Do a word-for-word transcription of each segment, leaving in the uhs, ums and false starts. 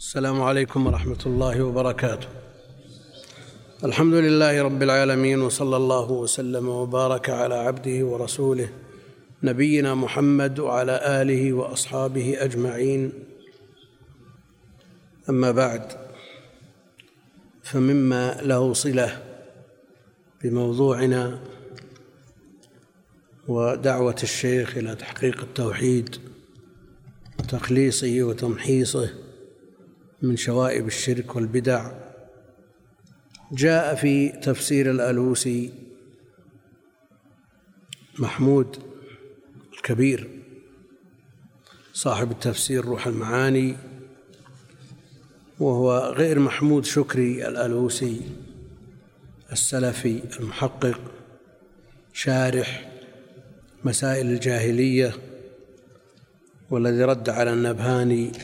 السلام عليكم ورحمة الله وبركاته. الحمد لله رب العالمين، وصلى الله وسلم وبارك على عبده ورسوله نبينا محمد وعلى آله وأصحابه أجمعين. أما بعد، فمما له صلة بموضوعنا ودعوة الشيخ إلى تحقيق التوحيد وتخليصه وتمحيصه من شوائب الشرك والبدع، جاء في تفسير الألوسي محمود الكبير صاحب التفسير روح المعاني، وهو غير محمود شكري الألوسي السلفي المحقق شارح مسائل الجاهلية، والذي رد على النبهاني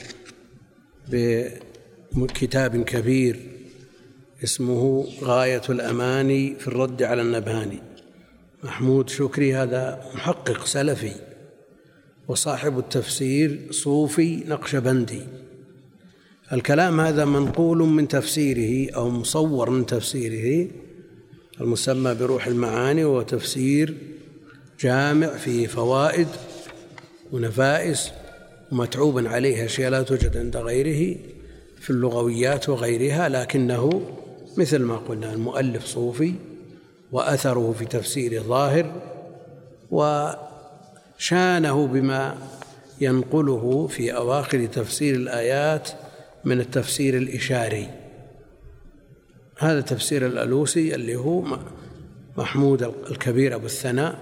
بكتاب كبير اسمه غاية الأماني في الرد على النبهاني. محمود شكري هذا محقق سلفي، وصاحب التفسير صوفي نقشبندي. الكلام هذا منقول من تفسيره أو مصور من تفسيره المسمى بروح المعاني، وهو تفسير جامع فيه فوائد ونفائس ومتعوب عليه أشياء لا توجد عند غيره في اللغويات وغيرها، لكنه مثل ما قلنا المؤلف صوفي، وأثره في تفسيره ظاهر، وشانه بما ينقله في أواخر تفسير الآيات من التفسير الإشاري. هذا تفسير الألوسي اللي هو محمود الكبير أبو الثناء،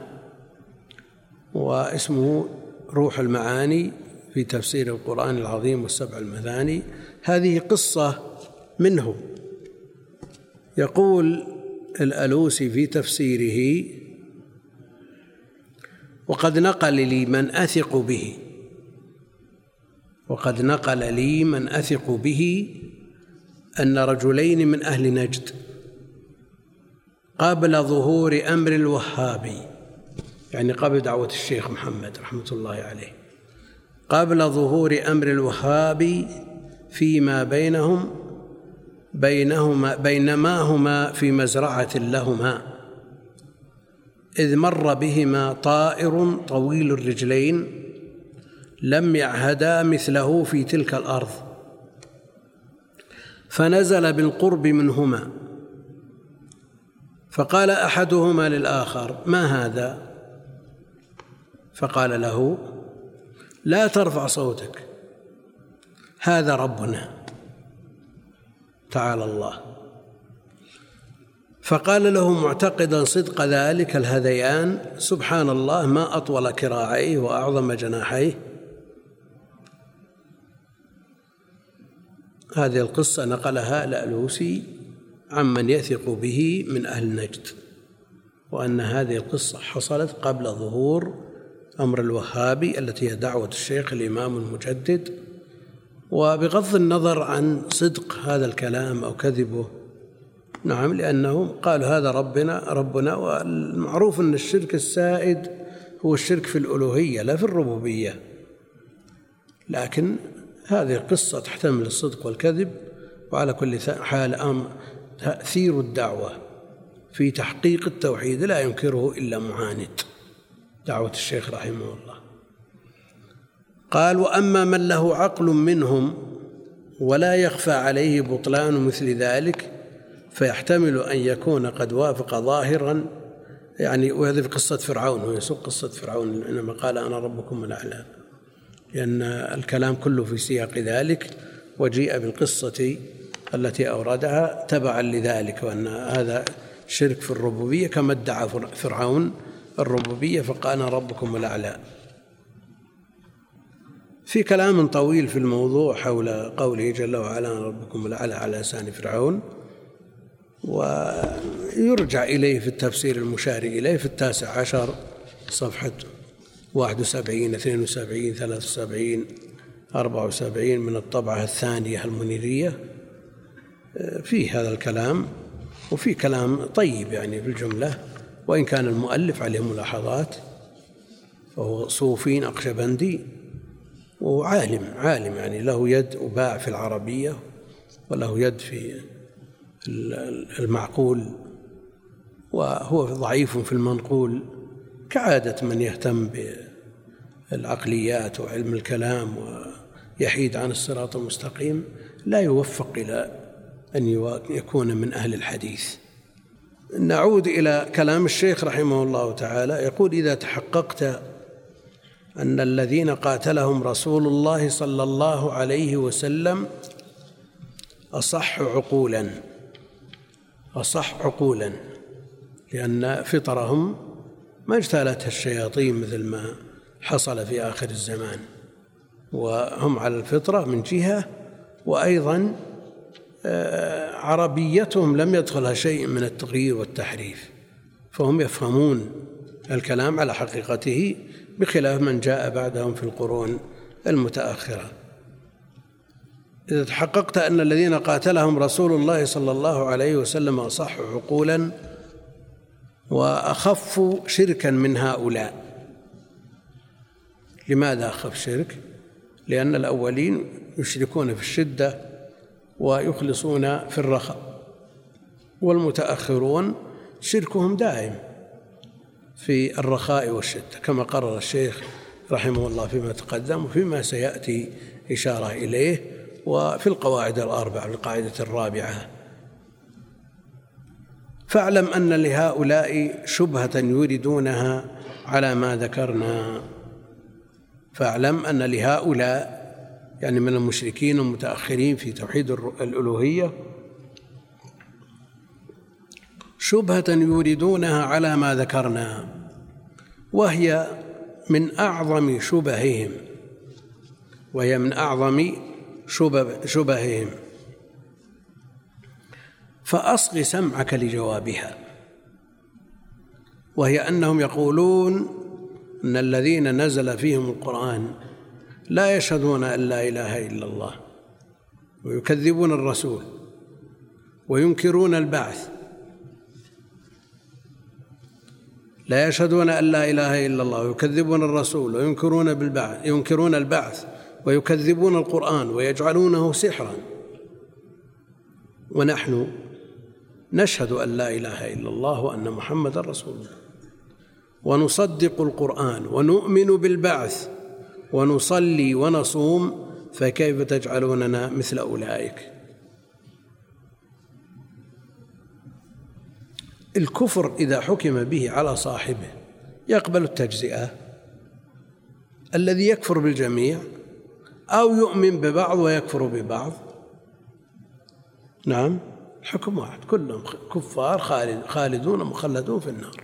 واسمه روح المعاني في تفسير القرآن العظيم والسبع المثاني. هذه قصة منه. يقول الألوسي في تفسيره: وقد نقل لي من أثق به وقد نقل لي من أثق به أن رجلين من أهل نجد قبل ظهور أمر الوهابي، يعني قبل دعوة الشيخ محمد رحمة الله عليه، قبل ظهور أمر الوهابي فيما بينهم بينهما بينما هما في مزرعة لهما، إذ مر بهما طائر طويل الرجلين لم يعهدا مثله في تلك الأرض، فنزل بالقرب منهما، فقال أحدهما للآخر: ما هذا؟ فقال له: لا ترفع صوتك، هذا ربنا تعالى الله. فقال له معتقدا صدق ذلك الهذيان: سبحان الله، ما أطول كراعيه وأعظم جناحيه. هذه القصة نقلها الألوسي عمن يثق به من أهل نجد، وأن هذه القصة حصلت قبل ظهور أمر الوهابي التي هي دعوة الشيخ الإمام المجدد. وبغض النظر عن صدق هذا الكلام أو كذبه، نعم، لأنهم قالوا هذا ربنا ربنا والمعروف أن الشرك السائد هو الشرك في الألوهية لا في الربوبية، لكن هذه القصة تحتمل الصدق والكذب. وعلى كل حال تأثير الدعوة في تحقيق التوحيد لا ينكره إلا معاند دعوة الشيخ رحمه الله. قال: وأما من له عقل منهم ولا يخفى عليه بطلان مثل ذلك، فيحتمل أن يكون قد وافق ظاهرا، يعني وهذه في قصة فرعون، ويسوق قصة فرعون إنما قال أنا ربكم الأعلى، لأن الكلام كله في سياق ذلك، وجيء بالقصة التي أوردها تبعا لذلك، وأن هذا شرك في الربوبية كما ادعى فرعون الربوبية فقال أنا ربكم الأعلى. في كلام طويل في الموضوع حول قوله جل وعلا أنا ربكم الأعلى على لسان فرعون، ويرجع إليه في التفسير المشار إليه في التاسع عشر صفحة واحد وسبعين اثنين وسبعين ثلاث وسبعين أربعة وسبعين من الطبعة الثانية المنيرية. في هذا الكلام، وفي كلام طيب يعني في الجملة، وإن كان المؤلف عليه ملاحظات، فهو صوفي نقشبندي وعالم عالم يعني له يد وباع في العربية وله يد في المعقول، وهو ضعيف في المنقول كعادة من يهتم بالعقليات وعلم الكلام ويحيد عن الصراط المستقيم، لا يوفق إلى أن يكون من أهل الحديث. نعود إلى كلام الشيخ رحمه الله تعالى، يقول: إذا تحققت أن الذين قاتلهم رسول الله صلى الله عليه وسلم أصح عقولا أصح عقولا لأن فطرهم ما اجتالتها الشياطين مثل ما حصل في آخر الزمان، وهم على الفطرة من جهة، وأيضا عربيتهم لم يدخلها شيء من التغيير والتحريف، فهم يفهمون الكلام على حقيقته بخلاف من جاء بعدهم في القرون المتأخرة. إذا تحققت أن الذين قاتلهم رسول الله صلى الله عليه وسلم أصح عقولا وأخف شركا من هؤلاء. لماذا أخف شرك؟ لأن الأولين يشركون في الشدة ويخلصون في الرخاء، والمتأخرون شركهم دائم في الرخاء والشدة، كما قرر الشيخ رحمه الله فيما تقدم وفيما سيأتي إشارة إليه، وفي القواعد الأربع القاعدة الرابعة. فاعلم أن لهؤلاء شبهة يوردونها على ما ذكرنا. فاعلم أن لهؤلاء يعني من المشركين المتأخرين في توحيد الألوهية شبهة يوردونها على ما ذكرنا، وهي من أعظم شبههم وهي من أعظم شبههم فأصغ سمعك لجوابها، وهي أنهم يقولون أن الذين نزل فيهم القرآن لا يشهدون أن لا إله إلا الله، ويكذبون الرسول وينكرون البعث. لا يشهدون أن لا إله إلا الله ويكذبون الرسول وينكرون بالبعث ينكرون البعث ويكذبون القرآن ويجعلونه سحرا، ونحن نشهد أن لا إله إلا الله وأن محمد رسول الله، ونصدق القرآن ونؤمن بالبعث ونصلي ونصوم، فكيف تجعلوننا مثل أولئك؟ الكفر إذا حكم به على صاحبه يقبل التجزئة، الذي يكفر بالجميع أو يؤمن ببعض ويكفر ببعض، نعم حكم واحد، كلهم كفار خالدون مخلدون في النار.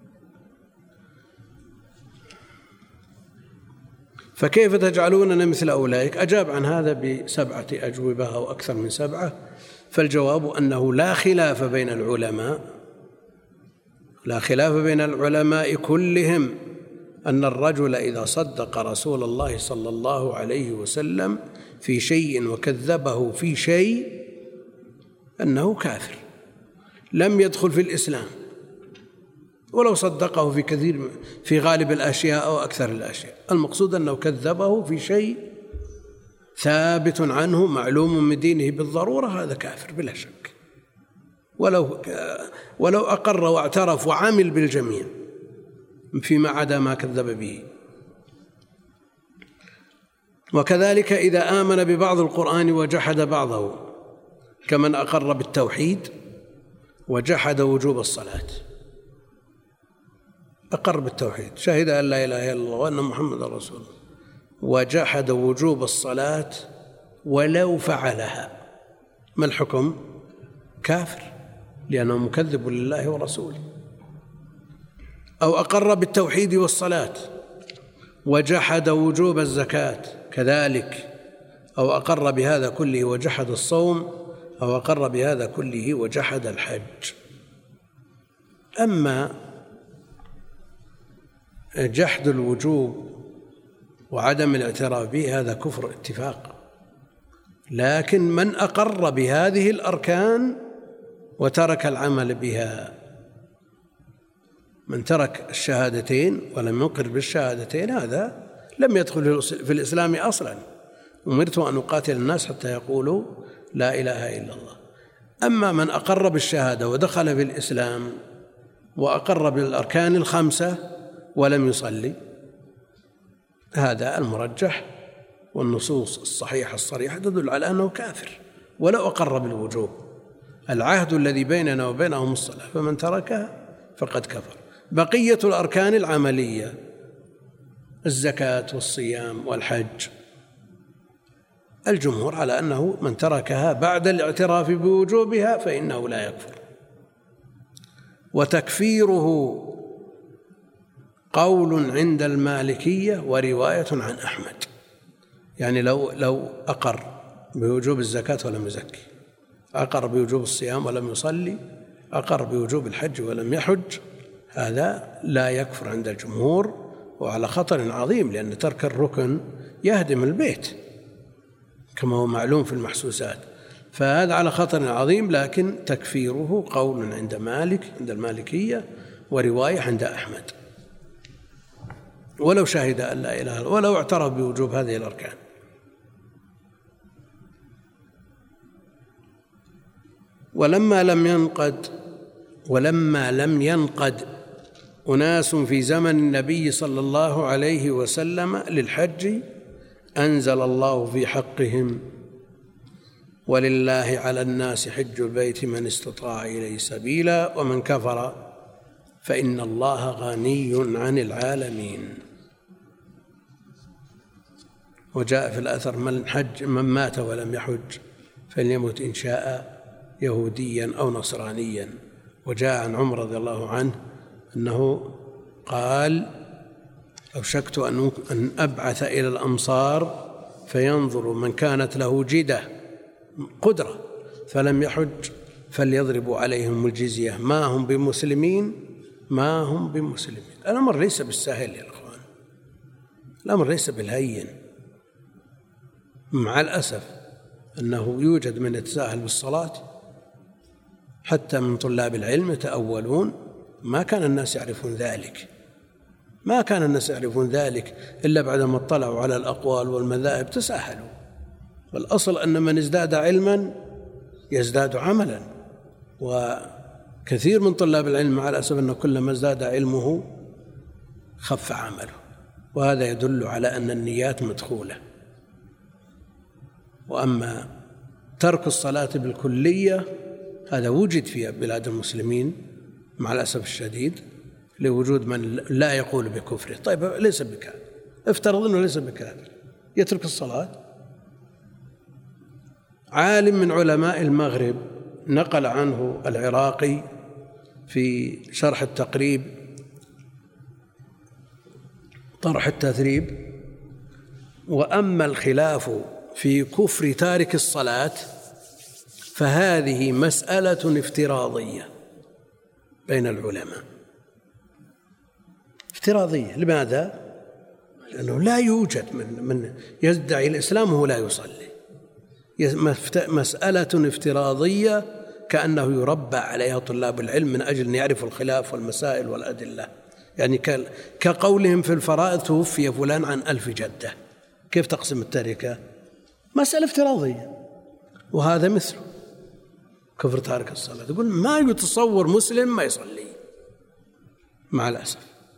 فكيف تجعلوننا مثل أولئك؟ أجاب عن هذا بسبعة أجوبة أو أكثر من سبعة. فالجواب أنه لا خلاف بين العلماء لا خلاف بين العلماء كلهم أن الرجل إذا صدق رسول الله صلى الله عليه وسلم في شيء وكذبه في شيء أنه كافر لم يدخل في الإسلام، ولو صدقه في كثير في غالب الأشياء أو أكثر الأشياء. المقصود أنه كذبه في شيء ثابت عنه معلوم من دينه بالضرورة، هذا كافر بلا شك، ولو ولو أقر واعترف وعمل بالجميع فيما عدا ما كذب به. وكذلك إذا آمن ببعض القرآن وجحد بعضه، كمن أقر بالتوحيد وجحد وجوب الصلاة. أقر بالتوحيد، شهد أن لا إله إلا الله وأن محمد رسول الله، وجحد وجوب الصلاة ولو فعلها، ما الحكم؟ كافر، لأنه مكذب لله ورسوله. أو أقر بالتوحيد والصلاة وجحد وجوب الزكاة كذلك، أو أقر بهذا كله وجحد الصوم، أو أقر بهذا كله وجحد الحج. أما جحد الوجوب وعدم الاعتراف به هذا كفر اتفاق، لكن من أقر بهذه الأركان وترك العمل بها، من ترك الشهادتين ولم يقر بالشهادتين هذا لم يدخل في الإسلام أصلا. أمرت أن أقاتل الناس حتى يقولوا لا إله إلا الله. أما من أقر بالشهادة ودخل في الإسلام وأقر بالأركان الخمسة ولم يصلي، هذا المرجح، والنصوص الصحيحة الصريحة تدل على أنه كافر ولو أقر بالوجوب. العهد الذي بيننا وبينهم الصلاة، فمن تركها فقد كفر. بقية الأركان العملية الزكاة والصيام والحج، الجمهور على أنه من تركها بعد الاعتراف بوجوبها فإنه لا يكفر. وتكفيره قول عند المالكية ورواية عن أحمد، يعني لو لو أقر بوجوب الزكاة ولم يزكي، أقر بوجوب الصيام ولم يصلي، أقر بوجوب الحج ولم يحج، هذا لا يكفر عند الجمهور، وعلى خطر عظيم، لأن ترك الركن يهدم البيت كما هو معلوم في المحسوسات، فهذا على خطر عظيم. لكن تكفيره قول عند مالك عند المالكية ورواية عند أحمد، ولو شهد أن لا إله إلا الله ولو اعترف بوجوب هذه الأركان. ولما لم ينقد ولما لم ينقد أناس في زمن النبي صلى الله عليه وسلم للحج أنزل الله في حقهم: ولله على الناس حج البيت من استطاع إليه سبيلا ومن كفر فإن الله غني عن العالمين. وجاء في الأثر: من حج من مات ولم يحج فليمت إن شاء يهوديا أو نصرانيا. وجاء عن عمر رضي الله عنه أنه قال: أوشكت أن أبعث إلى الأمصار فينظر من كانت له جدة قدرة فلم يحج فليضربوا عليهم الجزية، ما هم بمسلمين ما هم بمسلمين. الأمر ليس بالسهل يا أخوان، الأمر ليس بالهين. مع الأسف أنه يوجد من يتساهل بالصلاة، حتى من طلاب العلم يتأولون. ما كان الناس يعرفون ذلك، ما كان الناس يعرفون ذلك إلا بعدما اطلعوا على الأقوال والمذاهب تساهلوا. والأصل أن من ازداد علما يزداد عملا، وكثير من طلاب العلم مع الأسف أن كلما ازداد علمه خف عمله، وهذا يدل على أن النيات مدخولة. وأما ترك الصلاة بالكلية هذا وجد في بلاد المسلمين مع الأسف الشديد، لوجود من لا يقول بكفره. طيب ليس بكافر، افترض أنه ليس بكافر، يترك الصلاة. عالم من علماء المغرب نقل عنه العراقي في شرح التقريب طرح التثريب: وأما الخلاف في كفر تارك الصلاة فهذه مسألة افتراضية بين العلماء. افتراضية لماذا؟ لأنه لا يوجد من, من يدعي الإسلام وهو لا يصلي. مسألة افتراضية كأنه يربى عليها طلاب العلم من أجل أن يعرفوا الخلاف والمسائل والأدلة. يعني كقولهم في الفرائض: توفي فلان عن ألف جدة، كيف تقسم التركة؟ مسألة افتراضية. وهذا مثله كفر تارك الصلاة، يقول ما يتصور مسلم ما يصلي، مع الأسف.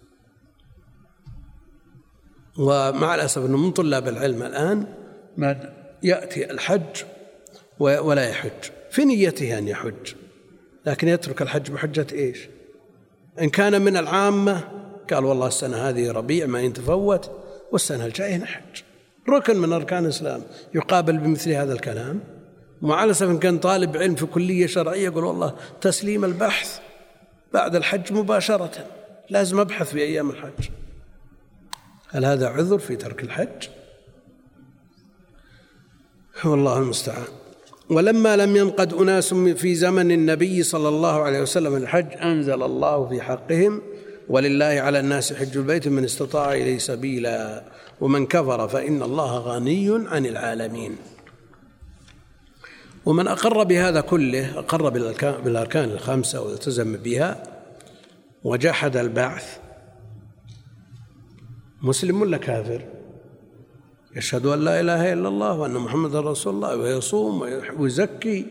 ومع الأسف أنه من طلاب العلم الآن ما يأتي الحج ولا يحج، في نيته أن يحج، لكن يترك الحج بحجة إيش؟ إن كان من العامة قال والله السنة هذه ربيع ما ينتفوت، والسنة الجاية نحج، ركن من أركان الإسلام، يقابل بمثل هذا الكلام. ومع الأسف إن كان طالب علم في كلية شرعية يقول والله تسليم البحث بعد الحج مباشرة، لازم أبحث في أيام الحج. هل هذا عذر في ترك الحج؟ والله المستعان. ولما لم ينقد أناس في زمن النبي صلى الله عليه وسلم الحج أنزل الله في حقهم: ولله على الناس حج البيت من استطاع إليه سبيلا ومن كفر فإن الله غني عن العالمين. ومن أقر بهذا كله، أقر بالأركان الخمسة والتزم بها وجحد البعث، مسلم ولا كافر؟ يشهد أن لا إله إلا الله وأن محمد رسول الله ويصوم ويزكي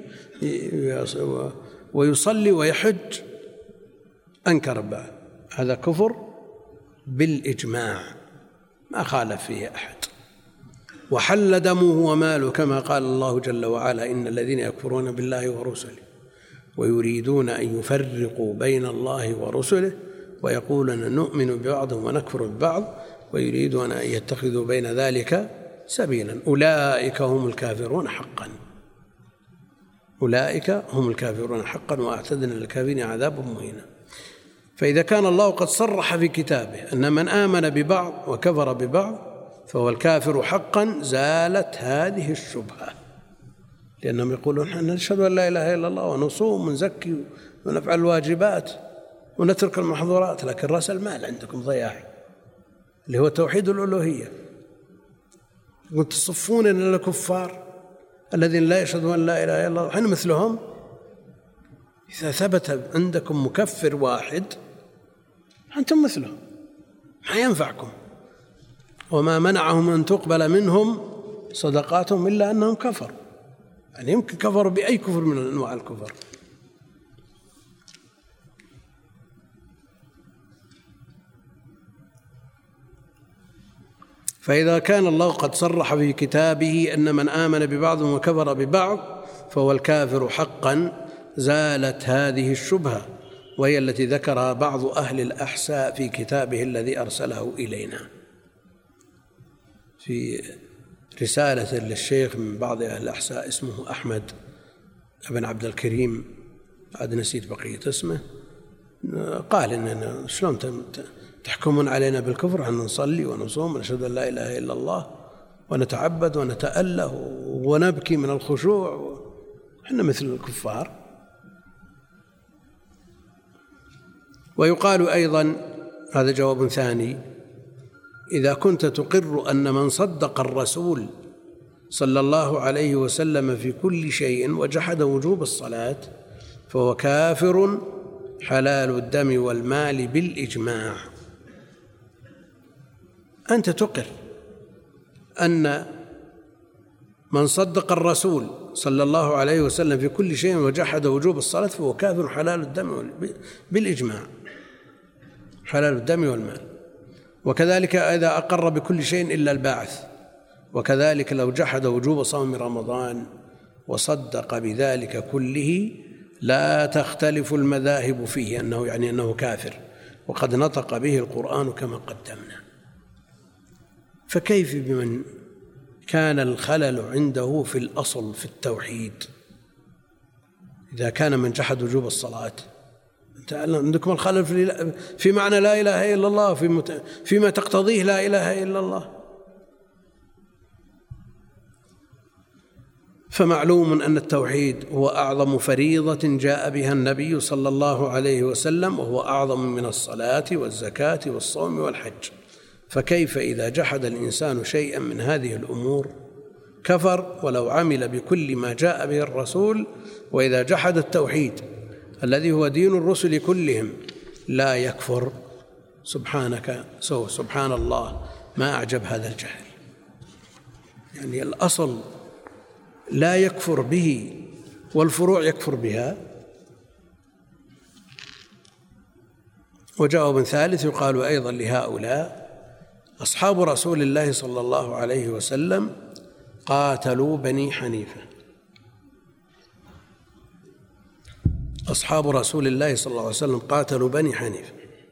ويصلي ويحج، أنكر بعد، هذا كفر بالإجماع ما خالف فيه أحد. وحل دمه وماله كما قال الله جل وعلا: إن الذين يكفرون بالله ورسله ويريدون أن يفرقوا بين الله ورسله ويقولون نؤمن ببعض ونكفر ببعض ويريدون أن يتخذوا بين ذلك سبيلا أولئك هم الكافرون حقا أولئك هم الكافرون حقا وأعتدنا للكافرين عذابا مهينا. فإذا كان الله قد صرح في كتابه أن من آمن ببعض وكفر ببعض فهو الكافر حقا، زالت هذه الشبهة، لأنهم يقولون نحن نشهد أن لا إله إلا الله ونصوم ونزكي ونفعل الواجبات ونترك المحظورات، لكن رأس المال عندكم ضياع اللي هو توحيد الألوهية. قلت تصفون إن الكفار الذين لا يشهدون أن لا إله إلا الله نحن مثلهم. إذا ثبت عندكم مكفر واحد أنتم مثلهم، ما ينفعكم. وما منعهم أن تقبل منهم صدقاتهم إلا أنهم كفروا، يعني يمكن كفروا بأي كفر من أنواع الكفر. فإذا كان الله قد صرح في كتابه أن من آمن ببعض وكفر ببعض فهو الكافر حقا، زالت هذه الشبهة، وهي التي ذكرها بعض أهل الأحساء في كتابه الذي أرسله إلينا، في رسالة للشيخ من بعض أهل الأحساء اسمه أحمد بن عبد الكريم، عاد نسيت بقية اسمه، قال إننا شلون تحكمون علينا بالكفر، أن نصلي ونصوم ونشهد أن لا إله إلا الله ونتعبد ونتأله ونبكي من الخشوع، إحنا مثل الكفار. ويقال أيضا، هذا جواب ثاني: إذا كنت تقر أن من صدق الرسول صلى الله عليه وسلم في كل شيء وجحد وجوب الصلاة فهو كافر حلال الدم والمال بالإجماع. أنت تقر أن من صدق الرسول صلى الله عليه وسلم في كل شيء وجحد وجوب الصلاة فهو كافر حلال الدم بالإجماع، حلال الدم والمال. وكذلك إذا أقر بكل شيء إلا الباعث، وكذلك لو جحد وجوب صوم رمضان وصدق بذلك كله لا تختلف المذاهب فيه أنه يعني أنه كافر، وقد نطق به القرآن كما قدمنا. فكيف بمن كان الخلل عنده في الأصل في التوحيد؟ إذا كان من جحد وجوب الصلاة، عندكم الخلل في معنى لا إله إلا الله، فيما تقتضيه لا إله إلا الله. فمعلوم أن التوحيد هو أعظم فريضة جاء بها النبي صلى الله عليه وسلم، وهو أعظم من الصلاة والزكاة والصوم والحج. فكيف إذا جحد الإنسان شيئا من هذه الأمور كفر ولو عمل بكل ما جاء به الرسول؟ وإذا جحد التوحيد الذي هو دين الرسل كلهم لا يكفر. سبحانك سو سبحان الله، ما أعجب هذا الجهل. يعني الأصل لا يكفر به والفروع يكفر بها. وجواب ثالث يقال أيضا لهؤلاء: أصحاب رسول الله صلى الله عليه وسلم قاتلوا بني حنيفة. أصحاب رسول الله صلى الله عليه وسلم قاتلوا بني حنيفة،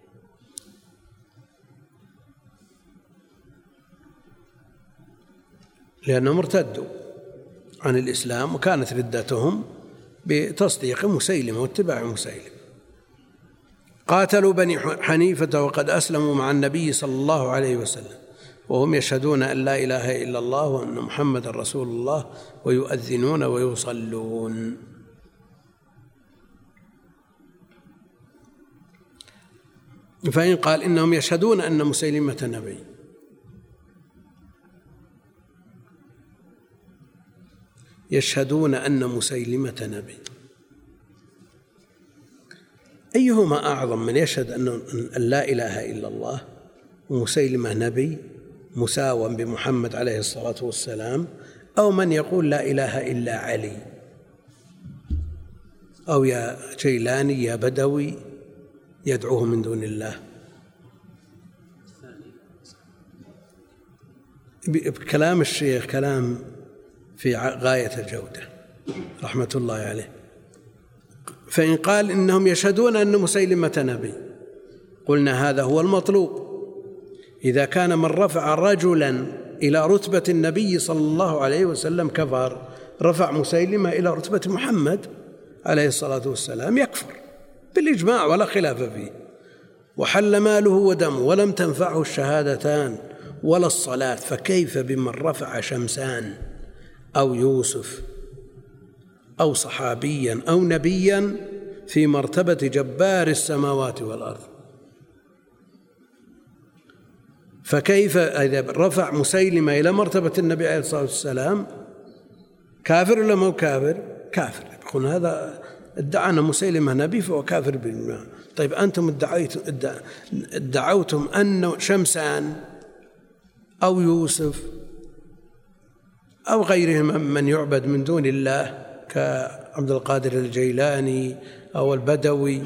لأنهم ارتدوا عن الإسلام، وكانت ردتهم بتصديق مسيلمة واتباع مسيلمة. قاتلوا بني حنيفة وقد أسلموا مع النبي صلى الله عليه وسلم وهم يشهدون أن لا إله إلا الله وأن محمد رسول الله ويؤذنون ويصلون. فإن قال إنهم يشهدون أن مسيلمة نبي، يشهدون أن مسيلمة نبي، أيهما أعظم، من يشهد أن لا إله إلا الله ومسيلمة نبي، مساواً بمحمد عليه الصلاة والسلام، أو من يقول لا إله إلا علي، أو يا جيلاني يا بدوي يدعوه من دون الله. كلام الشيخ كلام في غاية الجودة رحمة الله عليه. فإن قال إنهم يشهدون أن مسيلمة نبي، قلنا هذا هو المطلوب. إذا كان من رفع رجلا إلى رتبة النبي صلى الله عليه وسلم كفر، رفع مسيلمة إلى رتبة محمد عليه الصلاة والسلام يكفر بالإجماع ولا خلاف فيه، وحل ماله ودمه ولم تنفعه الشهادتان ولا الصلاة، فكيف بمن رفع شمسان أو يوسف أو صحابيا أو نبيا في مرتبة جبار السماوات والأرض؟ فكيف إذا رفع مسيلمة إلى مرتبة النبي عليه الصلاة والسلام كافر ولا مو كافر؟ كافر. يقول هذا ادعى أن مسيلمة نبي فهو كافر بالإجماع. طيب أنتم ادعوتم أن شمسان أو يوسف أو غيرهم من يعبد من دون الله كعبد القادر الجيلاني أو البدوي،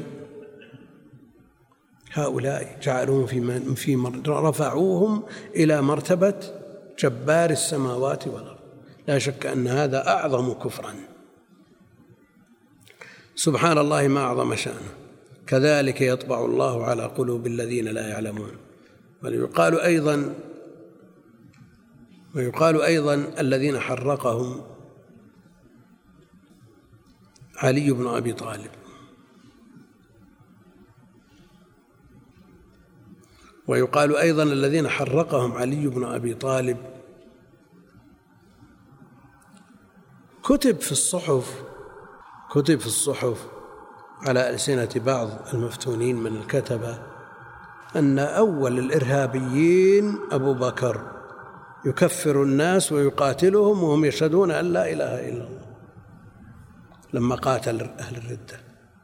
هؤلاء جعلوهم في في رفعوهم إلى مرتبة جبار السماوات والأرض. لا شك أن هذا أعظم كفرا. سبحان الله ما أعظم شأنه. كذلك يطبع الله على قلوب الذين لا يعلمون. ويقال أيضا ويقال أيضا الذين حرقهم علي بن أبي طالب. ويقال أيضا الذين حرقهم علي بن أبي طالب كتب في الصحف كتب في الصحف على ألسنة بعض المفتونين من الكتبة أن أول الإرهابيين أبو بكر يكفر الناس ويقاتلهم وهم يشهدون أن لا إله إلا الله لما قاتل أهل الردة.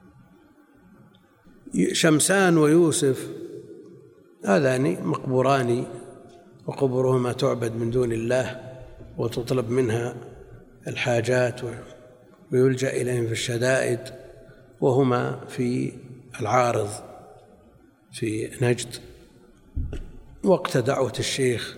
شمسان ويوسف هذان مقبوران وقبورهما تعبد من دون الله وتطلب منها الحاجات ويلجأ إليهم في الشدائد، وهما في العارض في نجد وقت دعوة الشيخ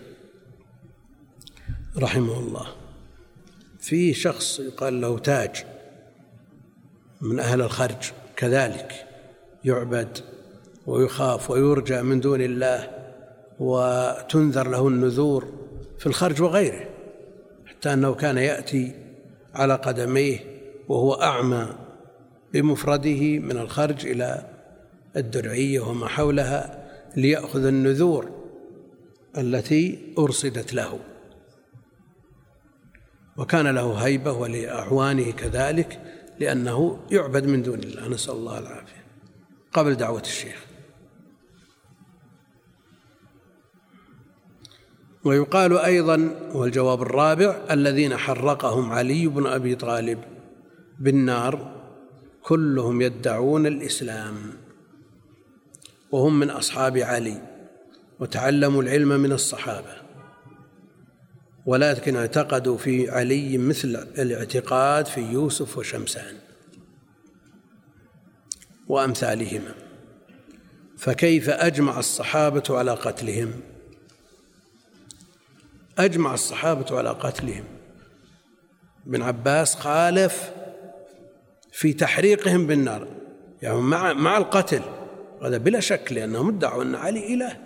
رحمه الله. في شخص يقال له تاج من أهل الخرج كذلك يعبد ويخاف ويرجى من دون الله وتنذر له النذور في الخرج وغيره، حتى أنه كان يأتي على قدميه وهو أعمى بمفرده من الخرج إلى الدرعية وما حولها ليأخذ النذور التي أرصدت له، وكان له هيبة ولأعوانه كذلك لأنه يعبد من دون الله، نسأل الله العافية، قبل دعوة الشيخ. ويقال أيضا والجواب الرابع الذين حرقهم علي بن أبي طالب بالنار كلهم يدعون الإسلام وهم من أصحاب علي وتعلموا العلم من الصحابة، ولكن اعتقدوا في علي مثل الاعتقاد في يوسف وشمسان وأمثالهما، فكيف أجمع الصحابة على قتلهم؟ أجمع الصحابة على قتلهم. ابن عباس خالف في تحريقهم بالنار، يعني مع مع القتل، هذا بلا شك لأنهم ادعوا أن علي إله،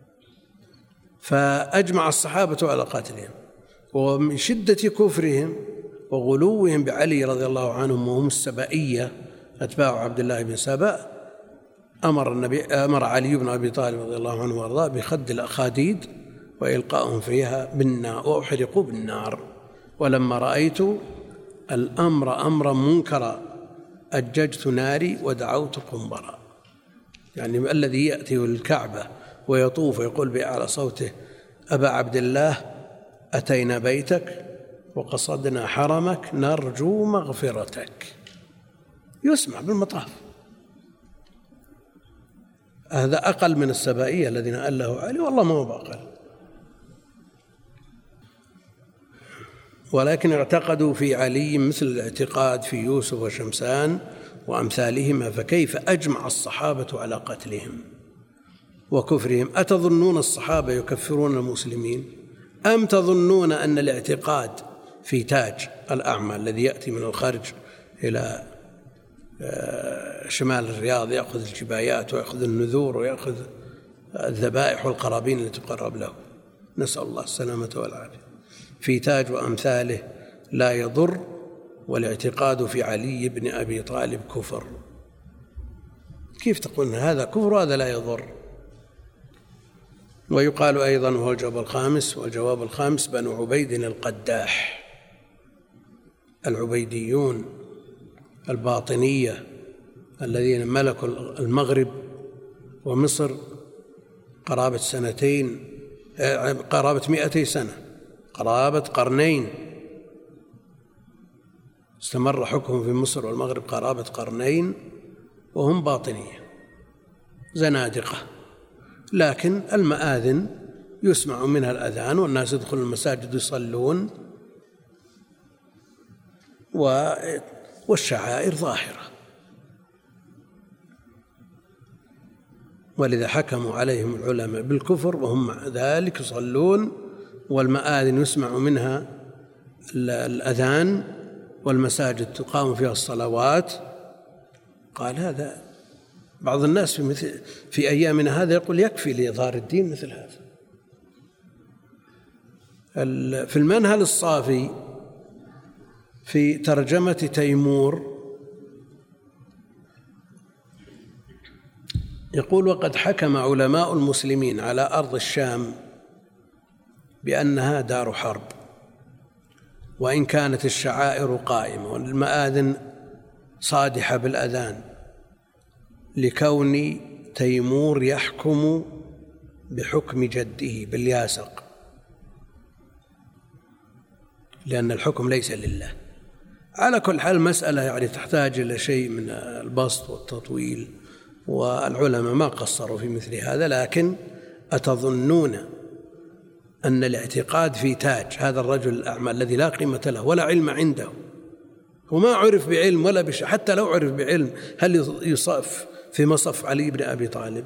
فأجمع الصحابة على قتلهم. ومن شدة كفرهم وغلوهم بعلي رضي الله عنهم وهم السبائية أتباع عبد الله بن سبأ، أمر النبي أمر علي بن أبي طالب رضي الله عنه وارضاه بخد الأخاديد وإلقائهم فيها بالنار وأحرقوا بالنار. ولما رأيت الأمر أمرا منكرا أججت ناري ودعوت قنبرا، يعني الذي يأتي الكعبة ويطوف ويقول بأعلى صوته أبا عبد الله أتينا بيتك وقصدنا حرمك نرجو مغفرتك، يسمع بالمطاف. هذا أقل من السبائية الذين أله علي، والله ما هو بأقل. ولكن اعتقدوا في علي مثل الاعتقاد في يوسف وشمسان وأمثالهما، فكيف أجمع الصحابة على قتلهم وكفرهم؟ أتظنون الصحابة يكفرون المسلمين؟ أم تظنون أن الاعتقاد في تاج الأعمى الذي يأتي من الخرج إلى شمال الرياض يأخذ الجبايات ويأخذ النذور ويأخذ الذبائح والقرابين التي تقرب له، نسأل الله السلامة والعافية، في تاج وأمثاله لا يضر، والاعتقاد في علي بن أبي طالب كفر؟ كيف تقولون هذا كفر وهذا لا يضر؟ ويقال أيضا، وهو الجواب الخامس، والجواب الخامس بنو عبيد القداح، العبيديون الباطنية الذين ملكوا المغرب ومصر قرابة سنتين، قرابة مئتي سنة، قرابة قرنين، استمر حكمهم في مصر والمغرب قرابة قرنين، وهم باطنية زنادقة، لكن المآذن يسمع منها الأذان والناس يدخلون المساجد يصلون، والشعائر ظاهرة، ولذا حكموا عليهم العلماء بالكفر وهم مع ذلك يصلون، والمآذن يسمع منها الأذان، والمساجد تقام فيها الصلوات. قال هذا بعض الناس في, مثل في أيامنا هذا يقول يكفي لإظهار الدين مثل هذا. في المنهل الصافي في ترجمة تيمور يقول: وقد حكم علماء المسلمين على أرض الشام بأنها دار حرب، وإن كانت الشعائر قائمة والمآذن صادحة بالأذان، لكون تيمور يحكم بحكم جده بالياسق، لأن الحكم ليس لله. على كل حال مسألة يعني تحتاج إلى شيء من البسط والتطويل، والعلماء ما قصروا في مثل هذا. لكن أتظنون أن الاعتقاد في تاج هذا الرجل الأعمى الذي لا قيمة له ولا علم عنده وما عرف بعلم ولا بشيء، حتى لو عرف بعلم هل يصف في مصف علي بن أبي طالب؟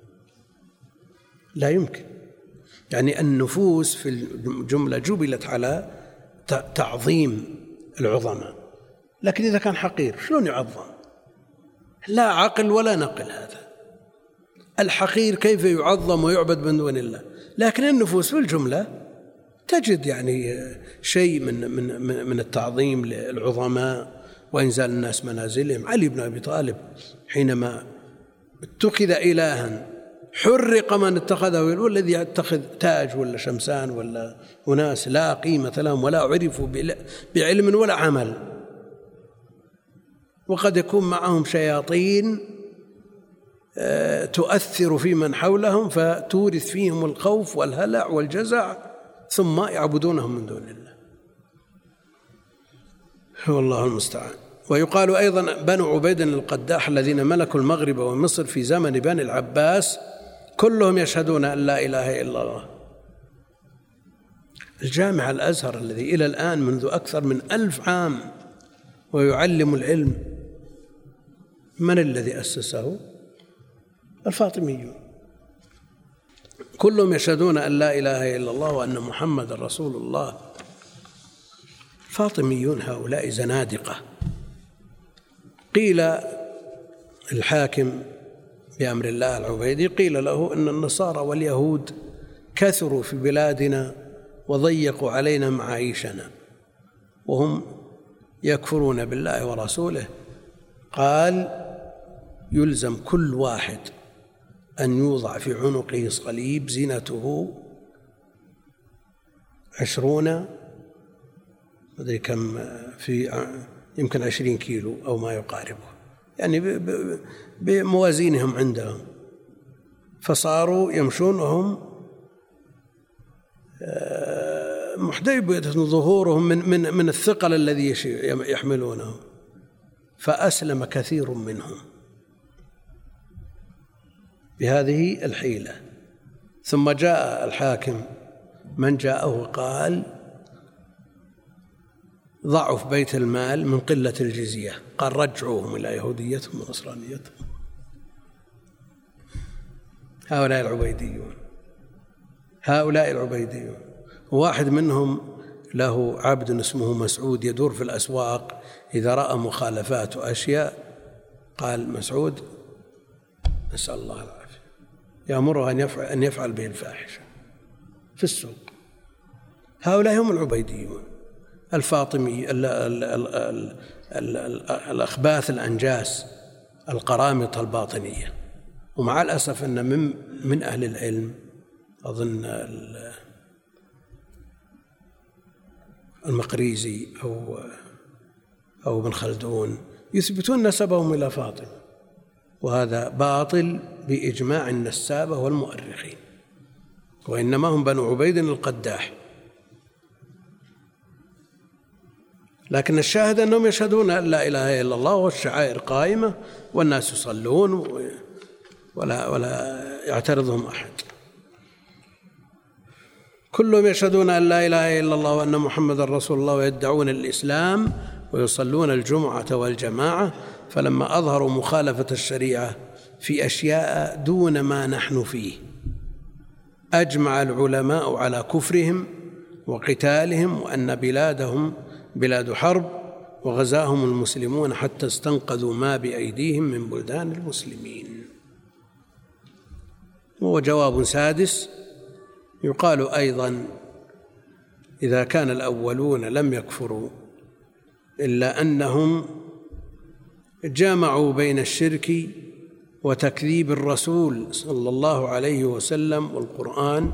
لا يمكن. يعني النفوس في الجملة جبلت على تعظيم العظماء، لكن إذا كان حقير شلون يعظم؟ لا عقل ولا نقل هذا. الحقير كيف يعظم ويعبد من دون الله؟ لكن النفوس في الجملة تجد يعني شيء من من من التعظيم للعظماء وإنزال الناس منازلهم. علي بن أبي طالب حينما اتخذ إلها حرق من اتخذه، والذي يتخذ تاج ولا شمسان ولا أناس لا قيمة لهم ولا عرفوا بعلم ولا عمل، وقد يكون معهم شياطين تؤثر في من حولهم فتورث فيهم الخوف والهلع والجزع، ثم يعبدونهم من دون الله، والله المستعان. ويقال أيضا بنو عبيد القداح الذين ملكوا المغرب ومصر في زمن بني العباس كلهم يشهدون أن لا إله إلا الله. الجامع الأزهر الذي إلى الآن منذ أكثر من ألف عام ويعلم العلم، من الذي أسسه؟ الفاطميون، كلهم يشهدون أن لا إله إلا الله وأن محمد رسول الله. الفاطميون هؤلاء زنادقة. قيل الحاكم بأمر الله العبيدي قيل له إن النصارى واليهود كثروا في بلادنا وضيقوا علينا معايشنا وهم يكفرون بالله ورسوله. قال: يلزم كل واحد أن يوضع في عنقه صليب زينته عشرون مدري كم في يمكن عشرين كيلو أو ما يقاربه، يعني بموازينهم عندهم، فصاروا يمشون وهم محدبة ظهورهم من من من الثقل الذي يحملونه، فأسلم كثير منهم بهذه الحيلة. ثم جاء الحاكم من جاءه قال: ضعف بيت المال من قلة الجزية، قال رجعوهم إلى يهوديتهم ونصرانيتهم. هؤلاء العبيديون هؤلاء العبيديون واحد منهم له عبد اسمه مسعود يدور في الأسواق، إذا رأى مخالفات وأشياء قال مسعود نسأل الله العافية يأمره أن يفعل, أن يفعل به الفاحشة في السوق. هؤلاء هم العبيديون الفاطمي ال ال ال ال ال ال الأخباث الأنجاس القرامطة الباطنية. ومع الأسف أن من, من أهل العلم أظن المقريزي أو أو ابن خلدون يثبتون نسبهم إلى فاطمة، وهذا باطل بإجماع النسابة والمؤرخين، وإنما هم بنو عبيد القداح. لكن الشاهد أنهم يشهدون أن لا إله إلا الله والشعائر قائمة والناس يصلون ولا ولا يعترضهم أحد. كلهم يشهدون أن لا إله إلا الله وأن محمد رسول الله ويدعون الإسلام ويصلون الجمعة والجماعة. فلما أظهروا مخالفة الشريعة في أشياء دون ما نحن فيه أجمع العلماء على كفرهم وقتالهم، وأن بلادهم بلاد حرب، وغزاهم المسلمون حتى استنقذوا ما بأيديهم من بلدان المسلمين. وجواب سادس: يقال أيضا إذا كان الأولون لم يكفروا إلا أنهم جمعوا بين الشرك وتكذيب الرسول صلى الله عليه وسلم والقرآن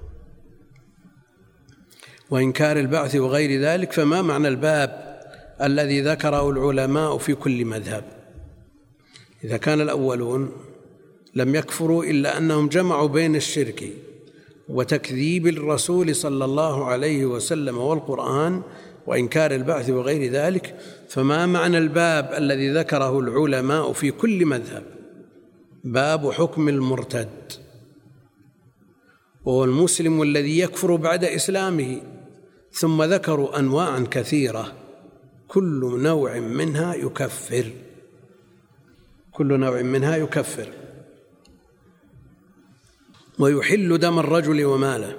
وإنكار البعث وغير ذلك، فما معنى الباب الذي ذكره العلماء في كل مذهب؟ إذا كان الأولون لم يكفروا إلا أنهم جمعوا بين الشرك وتكذيب الرسول صلى الله عليه وسلم والقرآن وإنكار البعث وغير ذلك، فما معنى الباب الذي ذكره العلماء في كل مذهب؟ باب حكم المرتد، وهو المسلم الذي يكفر بعد إسلامه. ثم ذكروا أنواعا كثيرة كل نوع منها يكفر كل نوع منها يكفر ويحل دم الرجل وماله،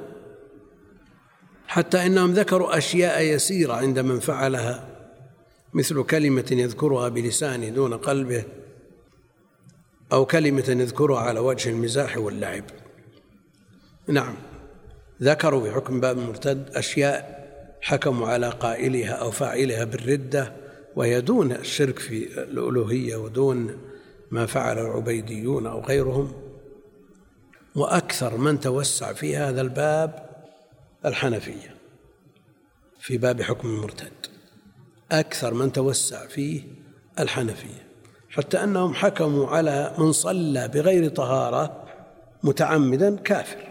حتى إنهم ذكروا أشياء يسيرة عند من فعلها، مثل كلمة يذكرها بلسانه دون قلبه، أو كلمة يذكرها على وجه المزاح واللعب. نعم، ذكروا في حكم باب المرتد أشياء حكموا على قائلها أو فاعلها بالردة، وهي دون الشرك في الألوهية ودون ما فعل العبيديون أو غيرهم. وأكثر من توسع في هذا الباب الحنفية في باب حكم المرتد، أكثر من توسع فيه الحنفية، حتى أنهم حكموا على من صلى بغير طهارة متعمدا كافر.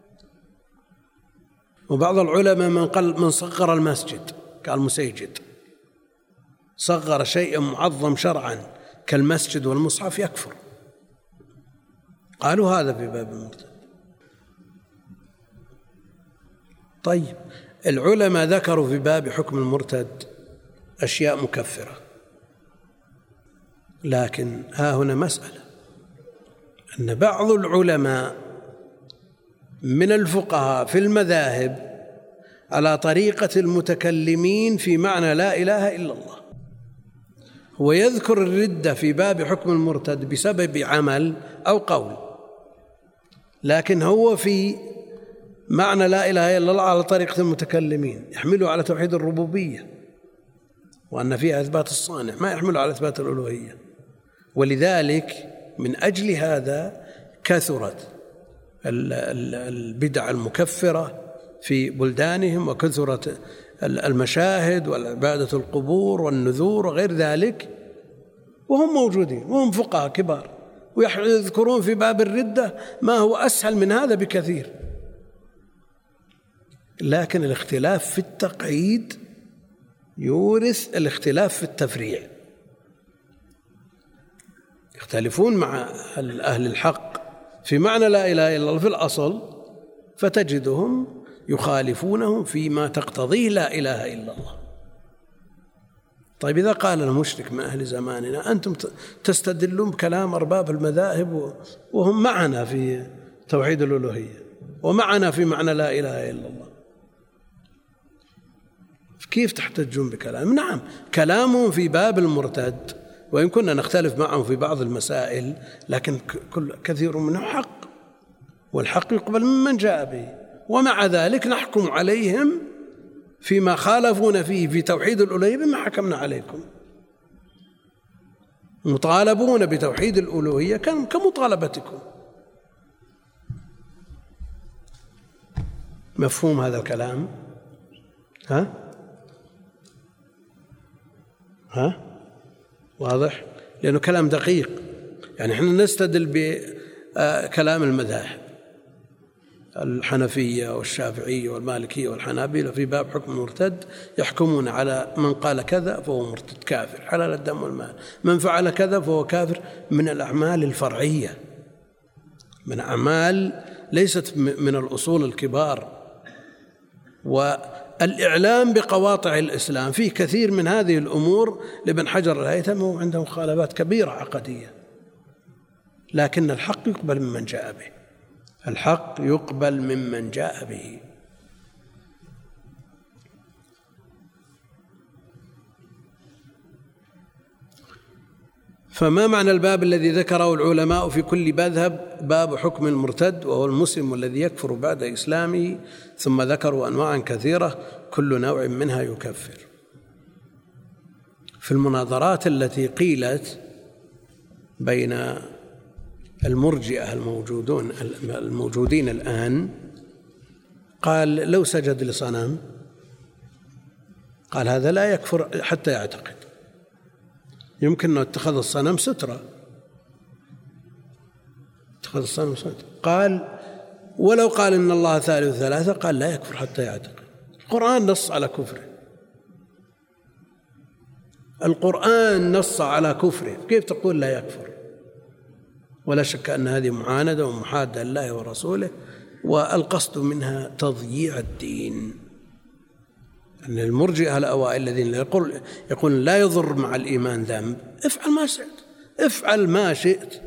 وبعض العلماء من قال من صغر المسجد كالمسيجد، صغر شيئا معظم شرعا كالمسجد والمصحف يكفر، قالوا هذا في باب المرتد. طيب، العلماء ذكروا في باب حكم المرتد أشياء مكفرة، لكن ها هنا مسألة أن بعض العلماء من الفقهاء في المذاهب على طريقة المتكلمين في معنى لا إله إلا الله، هو يذكر الردة في باب حكم المرتد بسبب عمل أو قول، لكن هو في معنى لا إله إلا الله على طريقة المتكلمين يحمله على توحيد الربوبية وأن فيها إثبات الصانع، ما يحمله على إثبات الألوهية. ولذلك من أجل هذا كثرت البدع المكفرة في بلدانهم، وكثرت المشاهد والعبادة القبور والنذور وغير ذلك، وهم موجودين وهم فقهاء كبار ويذكرون في باب الردة ما هو أسهل من هذا بكثير. لكن الاختلاف في التقعيد يورث الاختلاف في التفريع، يختلفون مع أهل الحق في معنى لا إله إلا الله في الأصل، فتجدهم يخالفونهم فيما تقتضيه لا إله إلا الله. طيب إذا قال المشرك من أهل زماننا أنتم تستدلون بكلام أرباب المذاهب وهم معنا في توحيد الألوهية ومعنا في معنى لا إله إلا الله، كيف تحتجون بكلام؟ نعم كلامهم في باب المرتد وإن كنا نختلف معهم في بعض المسائل لكن كل كثير منه حق، والحق يقبل ممن جاء به، ومع ذلك نحكم عليهم فيما خالفون فيه في توحيد الألوهية بما حكمنا عليكم. مطالبون بتوحيد الألوهية كمطالبتكم. مفهوم هذا الكلام؟ ها؟ ها؟ واضح؟ لأنه كلام دقيق، يعني احنا نستدل بكلام المذاهب الحنفية والشافعية والمالكية والحنابلة في باب حكم المرتد، يحكمون على من قال كذا فهو مرتد كافر حلال الدم والمال، من فعل كذا فهو كافر من الأعمال الفرعية، من أعمال ليست من الأصول الكبار. والإعلام بقواطع الإسلام فيه كثير من هذه الأمور لابن حجر الهيثمي وعنده مخالفات كبيرة عقدية، لكن الحق يقبل ممن جاء به، الحق يقبل ممن جاء به. فما معنى الباب الذي ذكره العلماء في كل مذهب؟ باب حكم المرتد، وهو المسلم الذي يكفر بعد إسلامه، ثم ذكروا أنواعا كثيرة كل نوع منها يكفر. في المناظرات التي قيلت بين المرجئة الموجودون الموجودين الآن، قال لو سجد لصنم قال هذا لا يكفر حتى يعتقد، يمكن أن اتخذ الصنم سترة، اتخذ الصنم سترة. قال ولو قال إن الله ثالث ثلاثة قال لا يكفر حتى يعتقد. القرآن نص على كفره، القرآن نص على كفره، كيف تقول لا يكفر؟ ولا شك أن هذه معاندة ومحادة لله ورسوله، والقصد منها تضييع الدين. أن المرجئة الأوائل الذين يقول يقول لا يضر مع الإيمان ذنب، افعل ما شئت، افعل ما شئت،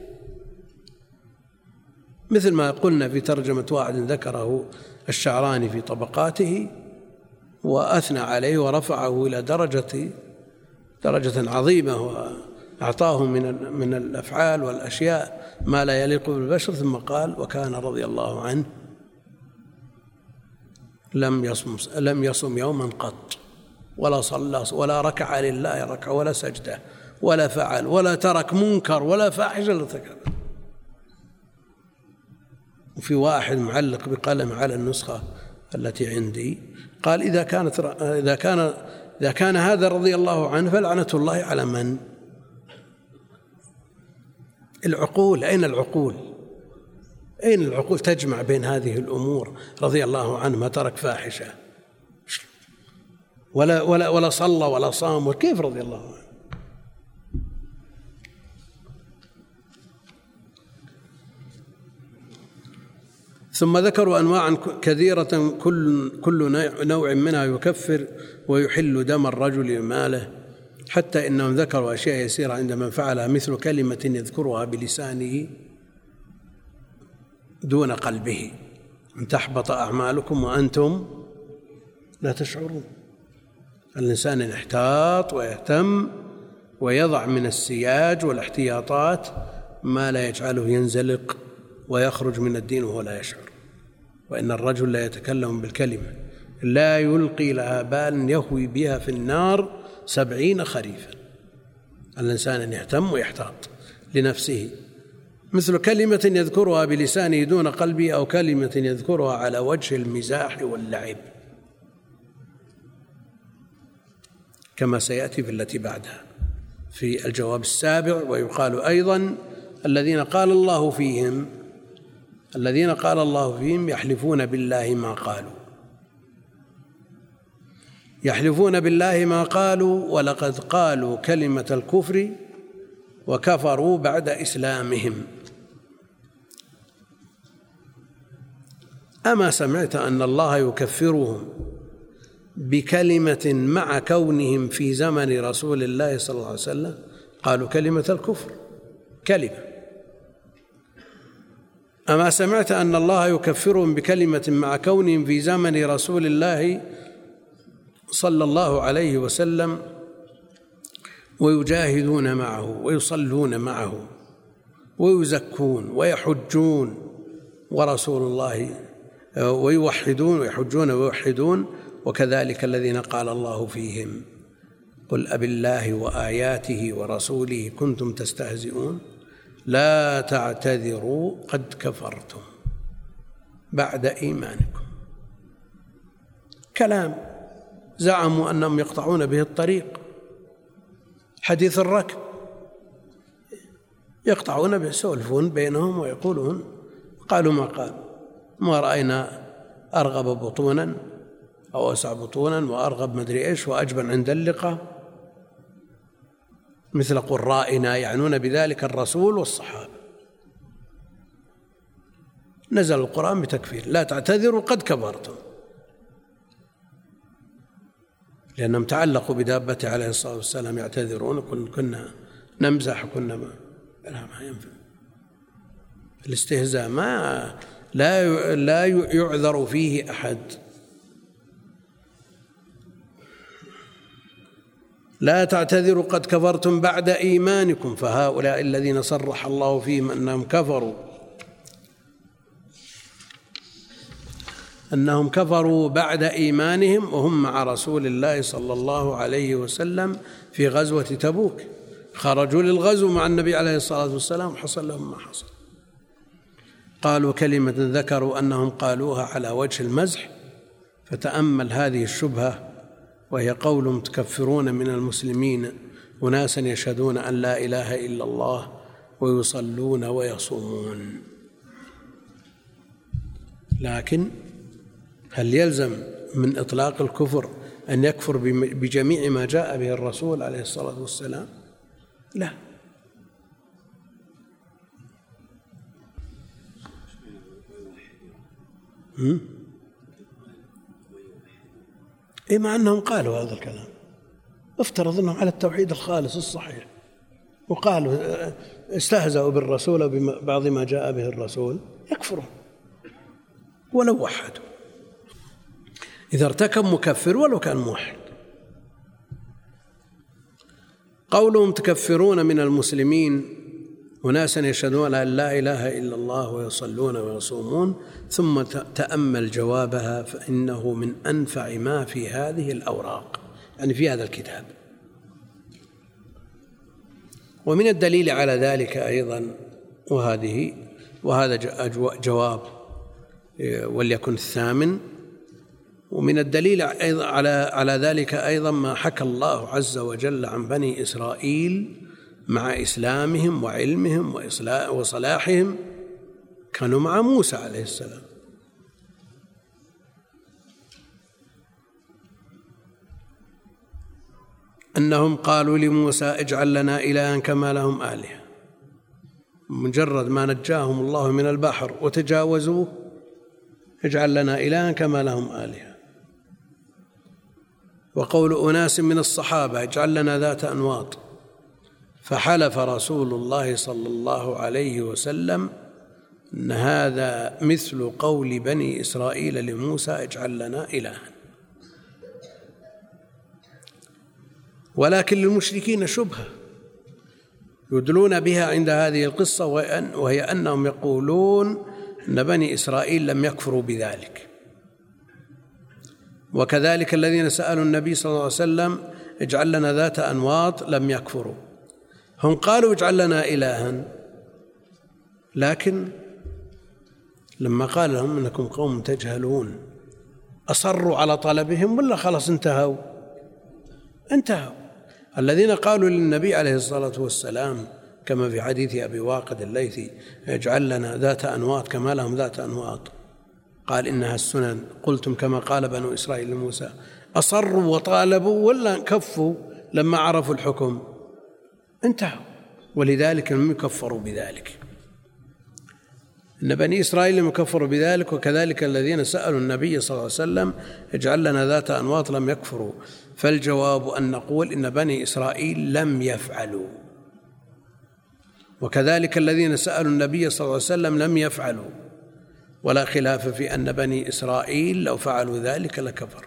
مثل ما قلنا في ترجمة واحد ذكره الشعراني في طبقاته وأثنى عليه ورفعه إلى درجة درجة عظيمة، وأعطاه من من الأفعال والأشياء ما لا يليق بالبشر، ثم قال وكان رضي الله عنه لم يصم لم يصم يوما قط، ولا صلى ولا ركع لله ركعة ولا سجدة ولا فعل ولا ترك منكر ولا فاحشة ارتكب. وفي واحد معلق بقلم على النسخة التي عندي قال إذا كانت إذا كان إذا كان هذا رضي الله عنه فلعنة الله على من؟ العقول، أين العقول؟ أين العقول تجمع بين هذه الأمور؟ رضي الله عنه ما ترك فاحشة ولا ولا ولا صلى ولا صام، وكيف رضي الله عنه؟ ثم ذكروا أنواعا كثيرة كل كل نوع منها يكفر ويحل دم الرجل ماله، حتى إنهم ذكروا أشياء يسيرة عند من فعلها، مثل كلمة يذكرها بلسانه دون قلبه، أن تحبط أعمالكم وأنتم لا تشعرون. الإنسان يحتاط ويهتم ويضع من السياج والاحتياطات ما لا يجعله ينزلق ويخرج من الدين وهو لا يشعر. وإن الرجل لا يتكلم بالكلمة لا يلقي لها بال يهوي بها في النار سبعين خريفا. الإنسان أن يهتم ويحتاط لنفسه، مثل كلمة يذكرها بلسانه دون قلبه، أو كلمة يذكرها على وجه المزاح واللعب، كما سيأتي في التي بعدها في الجواب السابع. ويقال أيضا الذين قال الله فيهم الذين قال الله فيهم يحلفون بالله ما قالوا يحلفون بالله ما قالوا ولقد قالوا كلمة الكفر وكفروا بعد إسلامهم. أما سمعت أن الله يكفرهم بكلمة مع كونهم في زمن رسول الله صلى الله عليه وسلم، قالوا كلمة الكفر كلمة. أما سمعت أن الله يكفرهم بكلمة مع كونهم في زمن رسول الله صلى الله عليه وسلم ويجاهدون معه ويصلون معه ويزكون ويحجون ورسول الله ويوحدون ويحجون ويوحدون، وكذلك الذين قال الله فيهم قل أبالله وآياته ورسوله كنتم تستهزئون لا تعتذروا قد كفرتم بعد إيمانكم. كلام زعموا أنهم يقطعون به الطريق، حديث الركب يقطعون به، يسولفون بينهم ويقولون قالوا ما قال، ما رأينا أرغب بطونا أو أوسع بطونا وأرغب مدري إيش وأجبن عند اللقاء مثل قرائنا، يعنون بذلك الرسول والصحابة. نزل القرآن بتكفير لا تعتذروا قد كفرتم، لأنهم تعلقوا بدابته عليه الصلاة والسلام يعتذرون، كنا نمزح كنا ما لا ما ينفع. الاستهزاء ما لا لا يعذر فيه أحد. لا تعتذروا قد كفرتم بعد إيمانكم، فهؤلاء الذين صرح الله فيهم أنهم كفروا أنهم كفروا بعد إيمانهم وهم مع رسول الله صلى الله عليه وسلم في غزوة تبوك، خرجوا للغزو مع النبي عليه الصلاة والسلام، حصل لهم ما حصل. قالوا كلمة ذكروا أنهم قالوها على وجه المزح، فتأمل هذه الشبهة، وهي قولهم تكفرون من المسلمين أناسا يشهدون أن لا إله إلا الله ويصلون ويصومون. لكن هل يلزم من إطلاق الكفر أن يكفر بجميع ما جاء به الرسول عليه الصلاة والسلام؟ لا. إيه مع أنهم قالوا هذا الكلام، افترض أنهم على التوحيد الخالص الصحيح وقالوا استهزأوا بالرسول وبعض ما جاء به الرسول، يكفرون ولو وحدوا إذا ارتكب مكفر ولو كان موحد. قولهم تكفرون من المسلمين وناسا يشهدون أن لا إله إلا الله ويصلون ويصومون، ثم تأمل جوابها فإنه من أنفع ما في هذه الأوراق، يعني في هذا الكتاب. ومن الدليل على ذلك أيضا وهذه وهذا جواب وليكن الثامن. ومن الدليل أيضا على على ذلك أيضا ما حكى الله عز وجل عن بني إسرائيل مع إسلامهم وعلمهم وصلاحهم، كانوا مع موسى عليه السلام. أنهم قالوا لموسى اجعل لنا إلها كما لهم آلهة، مجرد ما نجاهم الله من البحر وتجاوزوه اجعل لنا إلها كما لهم آلهة. وقول أناس من الصحابة اجعل لنا ذات أنواط، فحلف رسول الله صلى الله عليه وسلم أن هذا مثل قول بني إسرائيل لموسى اجعل لنا إلها. ولكن للمشركين شبهة يدلون بها عند هذه القصة، وهي أنهم يقولون أن بني إسرائيل لم يكفروا بذلك، وكذلك الذين سألوا النبي صلى الله عليه وسلم اجعل لنا ذات أنواط لم يكفروا. هم قالوا اجعل لنا إلها، لكن لما قال لهم إنكم قوم تجهلون أصروا على طلبهم ولا خلاص انتهوا؟ انتهوا. الذين قالوا للنبي عليه الصلاة والسلام كما في حديث أبي واقد الليثي اجعل لنا ذات أنواط كما لهم ذات أنواط، قال إنها السنن، قلتم كما قال بنو إسرائيل لموسى، أصروا وطالبوا ولا كفوا لما عرفوا الحكم؟ انتهوا. ولذلك لم يكفروا بذلك. إن بني إسرائيل لم يكفروا بذلك، وكذلك الذين سألوا النبي صلى الله عليه وسلم اجعل لنا ذات أنواط لم يكفروا. فالجواب أن نقول إن بني إسرائيل لم يفعلوا، وكذلك الذين سألوا النبي صلى الله عليه وسلم لم يفعلوا، ولا خلاف في أن بني إسرائيل لو فعلوا ذلك لكفروا.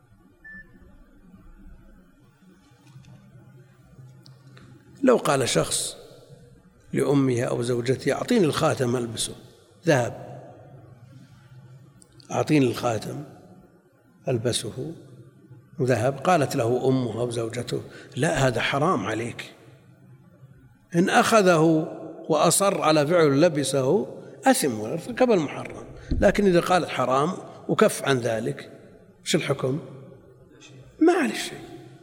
لو قال شخص لأمه أو زوجته أعطيني الخاتم ألبسه، ذهب، أعطيني الخاتم ألبسه، وذهب، قالت له أمه أو زوجته لا هذا حرام عليك، إن أخذه وأصر على فعل لبسه أثم وارتكب المحرم. لكن إذا قالت حرام وكف عن ذلك شو الحكم؟ ما عليه شيء.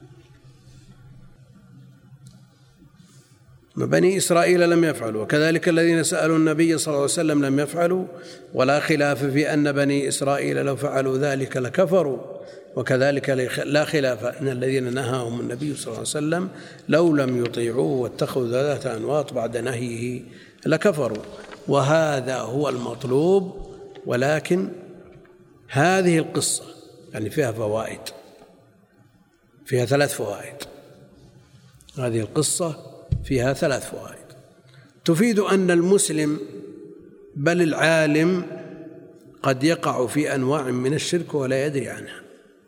بني إسرائيل لم يفعلوا، وكذلك الذين سألوا النبي صلى الله عليه وسلم لم يفعلوا، ولا خلاف في أن بني إسرائيل لو فعلوا ذلك لكفروا، وكذلك لا خلاف أن الذين نهاهم النبي صلى الله عليه وسلم لو لم يطيعوه واتخذوا ذات أنواط بعد نهيه لكفروا. وهذا هو المطلوب. ولكن هذه القصة يعني فيها فوائد، فيها ثلاث فوائد. هذه القصة فيها ثلاث فوائد تفيد أن المسلم بل العالم قد يقع في أنواع من الشرك ولا يدري عنها.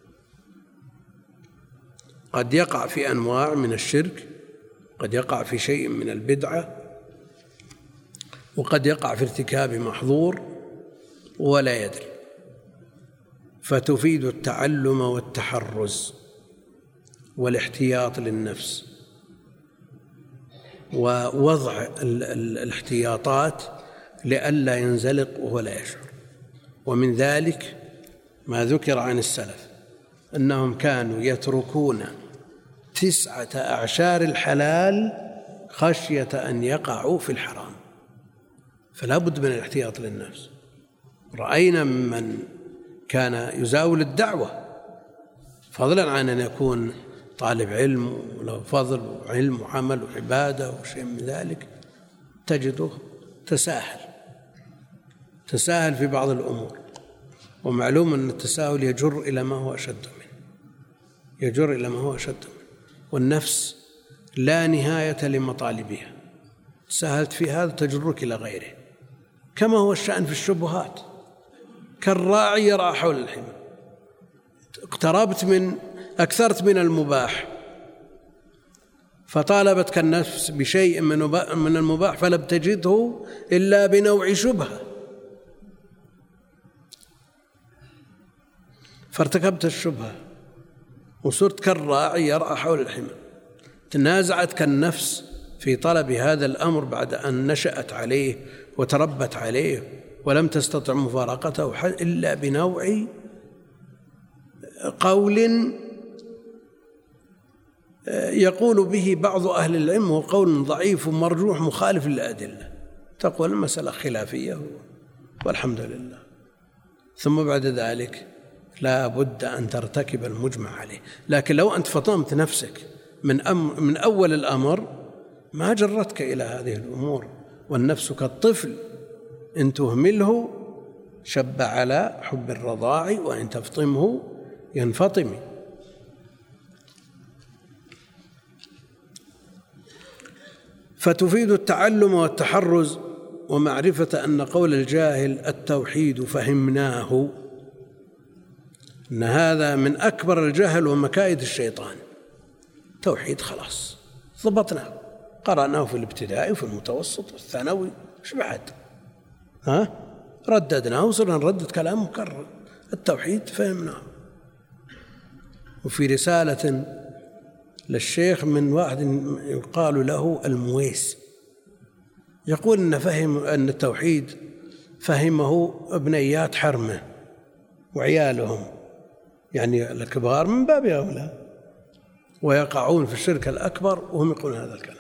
قد يقع في أنواع من الشرك، قد يقع في شيء من البدعة، وقد يقع في ارتكاب محظور ولا يدري. فتفيد التعلم والتحرز والاحتياط للنفس ووضع الاحتياطات لئلا ينزلق وهو لا يشعر. ومن ذلك ما ذكر عن السلف أنهم كانوا يتركون تسعة أعشار الحلال خشية أن يقعوا في الحرام، فلا بد من الاحتياط للنفس. رأينا من كان يزاول الدعوة فضلا عن أن يكون طالب علم وله فضل وعلم وعمل وعبادة وشيء من ذلك، تجده تساهل تساهل في بعض الأمور. ومعلوم أن التساهل يجر إلى ما هو أشد منه، يجر إلى ما هو أشد منه. والنفس لا نهاية لمطالبها، ساهلت في هذا تجرك إلى غيره، كما هو الشأن في الشبهات. كالراعي يرعى حول الحمى، اقتربت من أكثرت من المباح فطالبتك النفس بشيء من المباح فلم تجده إلا بنوع شبهة، فارتكبت الشبهة وصرت كالراعي يرعى حول الحمى. تنازعتك النفس في طلب هذا الأمر بعد أن نشأت عليه وتربت عليه ولم تستطع مفارقته إلا بنوع قول يقول به بعض أهل العلم هو قول ضعيف مرجوح مخالف للأدلة، تقول المسألة خلافية والحمد لله. ثم بعد ذلك لا بد أن ترتكب المجمع عليه. لكن لو أنت فطمت نفسك من, أم من أول الأمر ما جرتك إلى هذه الأمور. والنفس كالطفل إن تهمله شب على حب الرضاع وإن تفطمه ينفطم. فتفيد التعلم والتحرز ومعرفة أن قول الجاهل التوحيد فهمناه، أن هذا من أكبر الجهل ومكائد الشيطان. توحيد خلاص ضبطناه، قرأناه في الابتدائي وفي المتوسط والثانوي، إيش بعد؟ ها؟ رددناه وصرنا نردد كلام مكرر. التوحيد فهمناه. وفي رسالة للشيخ من واحد يقال له المويس يقول أن فهم أن التوحيد فهمه ابنيات حرمه وعيالهم، يعني الكبار من باب أولى، ويقعون في الشرك الأكبر وهم يقولون هذا الكلام.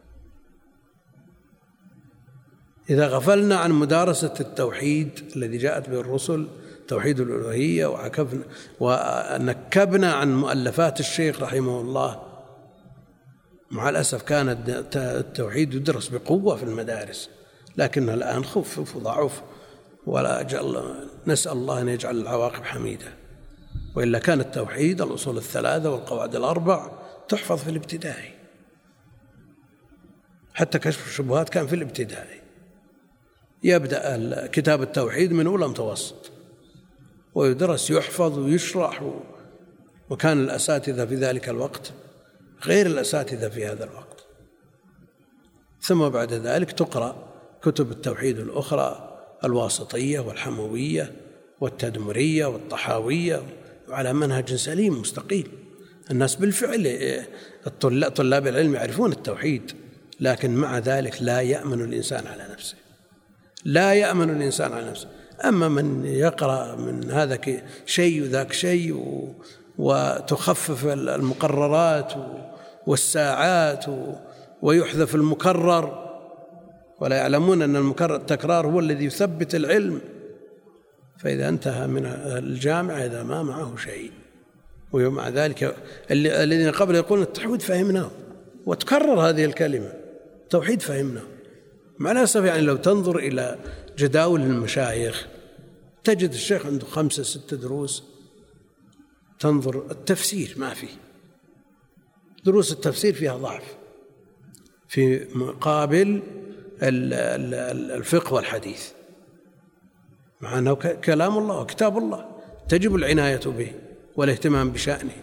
إذا غفلنا عن مدارسة التوحيد الذي جاءت به الرسل، توحيد الألوهية، وعكفنا ونكبنا عن مؤلفات الشيخ رحمه الله، مع الأسف كان التوحيد يدرس بقوة في المدارس، لكنه الآن خفف وضعف ولا أجل نسأل الله أن يجعل العواقب حميدة، وإلا كان التوحيد الأصول الثلاثة والقواعد الأربع تحفظ في الابتدائي، حتى كشف الشبهات كان في الابتدائي، يبدأ كتاب التوحيد من أولى متوسط ويدرس يحفظ ويشرح، وكان الأساتذة في ذلك الوقت غير الأساتذة في هذا الوقت. ثم بعد ذلك تقرأ كتب التوحيد الأخرى، الواسطية والحموية والتدمرية والطحاوية، على منهج سليم مستقيم. الناس بالفعل طلاب العلم يعرفون التوحيد، لكن مع ذلك لا يأمن الإنسان على نفسه، لا يأمن الإنسان على نفسه. أما من يقرأ من هذا شيء وذاك شيء وتخفف المقررات والساعات ويحذف المكرر، ولا يعلمون أن المكرر التكرار هو الذي يثبت العلم، فإذا انتهى من الجامعة إذا ما معه شيء. ومع ذلك الذين قبل يقولون التوحيد فهمناه، وتكرر هذه الكلمة التوحيد فهمناه. مع الأسف يعني لو تنظر إلى جداول المشايخ تجد الشيخ عنده خمسة ستة دروس، تنظر التفسير ما فيه، دروس التفسير فيها ضعف في مقابل الفقه والحديث، مع أنه كلام الله وكتاب الله تجب العناية به والاهتمام بشأنه.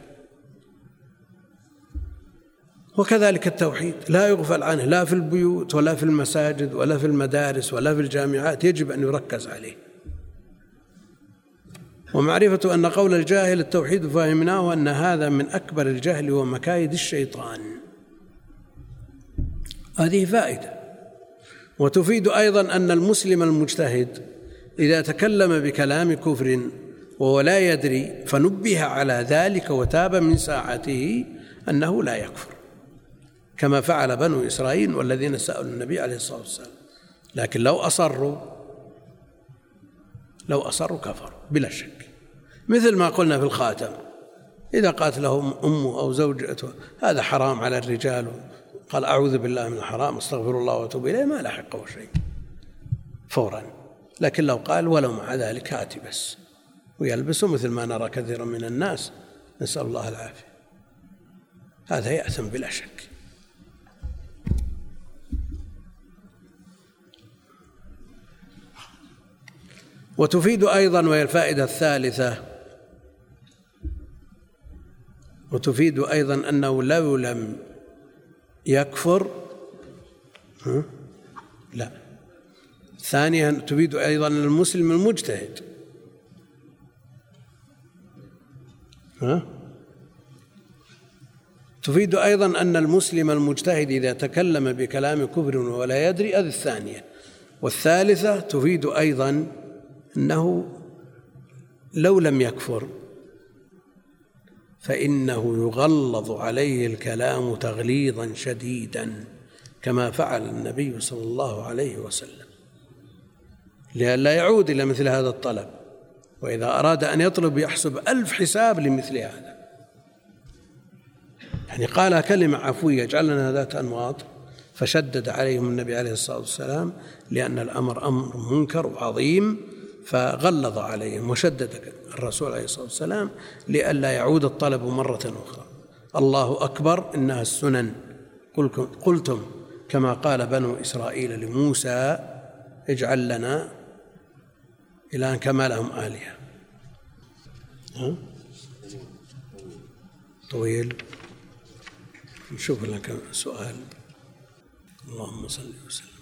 وكذلك التوحيد لا يغفل عنه، لا في البيوت ولا في المساجد ولا في المدارس ولا في الجامعات، يجب أن يركز عليه. ومعرفة أن قول الجاهل التوحيد فهمناه، أن هذا من أكبر الجهل ومكايد الشيطان. هذه فائدة. وتفيد أيضا أن المسلم المجتهد إذا تكلم بكلام كفر وهو لا يدري فنبه على ذلك وتاب من ساعته أنه لا يكفر، كما فعل بنو إسرائيل والذين سألوا النبي عليه الصلاة والسلام. لكن لو أصروا لو أصروا كفروا بلا شك، مثل ما قلنا في الخاتم، إذا قالت لهم أمه أو زوجته هذا حرام على الرجال، قال أعوذ بالله من الحرام استغفر الله وأتوب إليه، ما لحقه شيء فورا. لكن لو قال ولو مع ذلك هاتي بس، ويلبسوا مثل ما نرى كثيرا من الناس، نسأل الله العافية، هذا يأثم بلا شك. وتفيد أيضا، وهي الفائدة الثالثة، وتفيد أيضا أنه لو لم يكفر ها؟ لا ثانيا تفيد أيضا المسلم المجتهد ها؟ تفيد أيضا أن المسلم المجتهد إذا تكلم بكلام كفر ولا يدري، هذه الثانية. والثالثة تفيد أيضا أنه لو لم يكفر فإنه يغلظ عليه الكلام تغليظا شديدا، كما فعل النبي صلى الله عليه وسلم، لئلا يعود إلى مثل هذا الطلب، وإذا أراد أن يطلب يحسب ألف حساب لمثل هذا. يعني قال كلمة عفوية اجعلنا ذات أنواط، فشدد عليهم النبي عليه الصلاة والسلام، لأن الأمر أمر منكر وعظيم، فغلظ عليهم وشدد الرسول عليه الصلاة والسلام لئلا يعود الطلب مرة أخرى. الله أكبر إنها السنن، قلتم كما قال بنو إسرائيل لموسى اجعل لنا إلها كما لهم آلهة. طويل، نشوف لك سؤال. اللهم صل وسلم.